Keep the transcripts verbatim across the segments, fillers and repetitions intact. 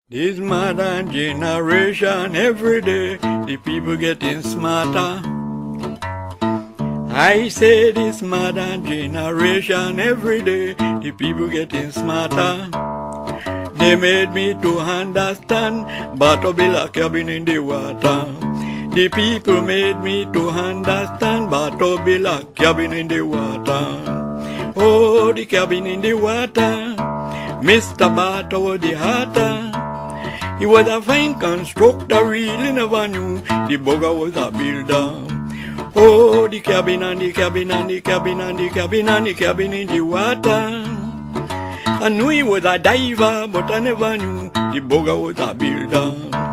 This modern generation, every day, the people getting smarter. I say this modern generation, every day, the people getting smarter. They made me to understand, but to build a cabin in the water. The people made me to understand, but to build a cabin in the water. Oh, the cabin in the water, Mister Bato the Hatter. He was a fine constructor, really never knew the bugger was a builder. Oh, the cabin and the cabin and the cabin and the cabin and the cabin in the water. I knew he was a diver, but I never knew the bugger was a builder.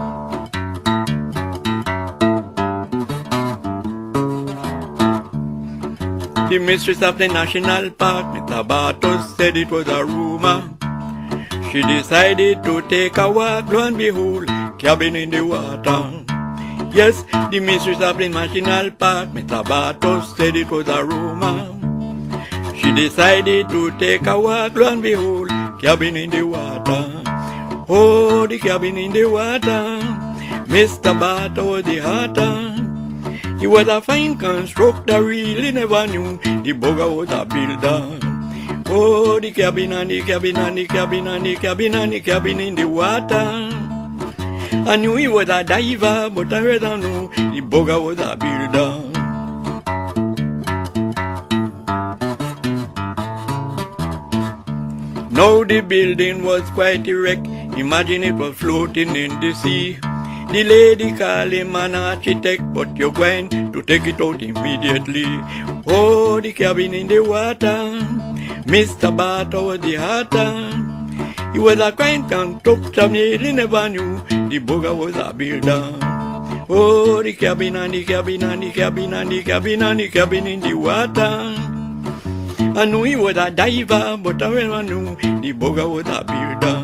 The mistress of the national park, Mister Bartos, said it was a rumor. She decided to take a walk, lo and behold, cabin in the water. Yes, the mistress of the national park, Mister Bartos, said it was a rumor. She decided to take a walk, lo and behold, cabin in the water. Oh, the cabin in the water, Mister Bartos the Hatter. He was a fine constructor, really never knew the bugger was a builder. Oh, the cabin and the cabin and the cabin and the cabin and the cabin in the water. I knew he was a diver, but I rather knew the bugger was a builder. Now the building was quite erect, imagine it was floating in the sea. The lady called him an architect, but you're going to take it out immediately. Oh, the cabin in the water, Mister Bato the Hatter. He was a quaint constructor, really never knew the bugger was a builder. Oh, the cabin and the cabin and the cabin and the cabin and the cabin in the water. I knew he was a diver, but I never knew the bugger was a builder.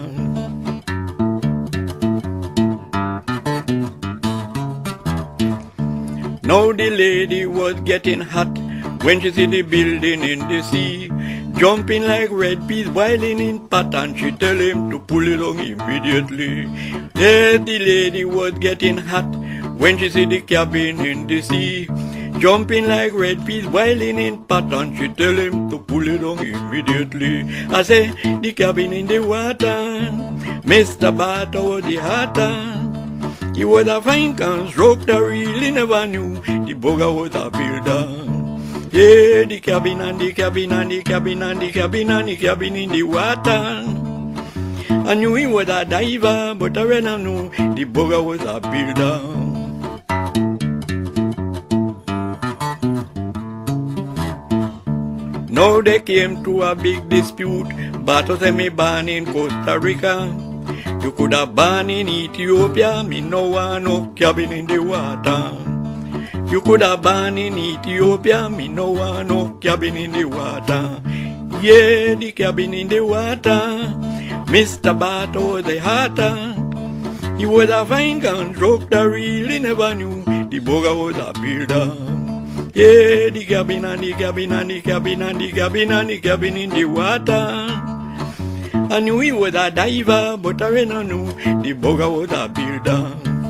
Now the lady was getting hot when she see the building in the sea, jumping like red peas boiling in pot, and she tell him to pull it on immediately. Yes, the lady was getting hot when she see the cabin in the sea, jumping like red peas boiling in pot, and she tell him to pull it on immediately. I say, the cabin in the water, Mister Bato the Hatter. He was a fine constructor, really never knew the bugger was a builder. Yeah, the cabin and the cabin and the cabin and the cabin and the cabin in the water. I knew he was a diver, but I rather knew the bugger was a builder. Now they came to a big dispute, Bato said me born in Costa Rica. You could have born in Ethiopia, me no want no cabin in the water. You could have born in Ethiopia, me no want no cabin in the water. Yeah, the cabin in the water, Mister Bato the Hatter. He was a fine constructor, really never knew the bugger was a builder. Yeah, the cabin and the cabin and the cabin and the cabin and the cabin in the water. I knew he was a diver, but I really knew the bugger was a builder.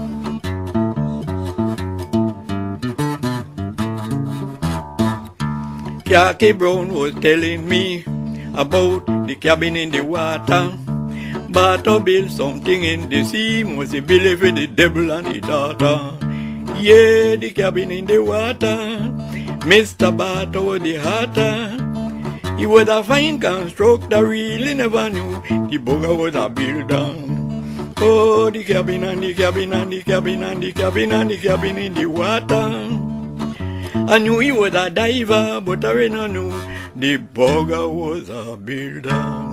Khaki Brown was telling me about the cabin in the water. Bato built something in the sea, must he believe in the devil and the daughter. Yeah, the cabin in the water, Mister Bato the Hatter. He was a fine constructor, really never knew the bugger was a builder. Oh, the cabin and the cabin and the cabin and the cabin and the cabin in the water. I knew he was a diver, but I really knew the bugger was a builder.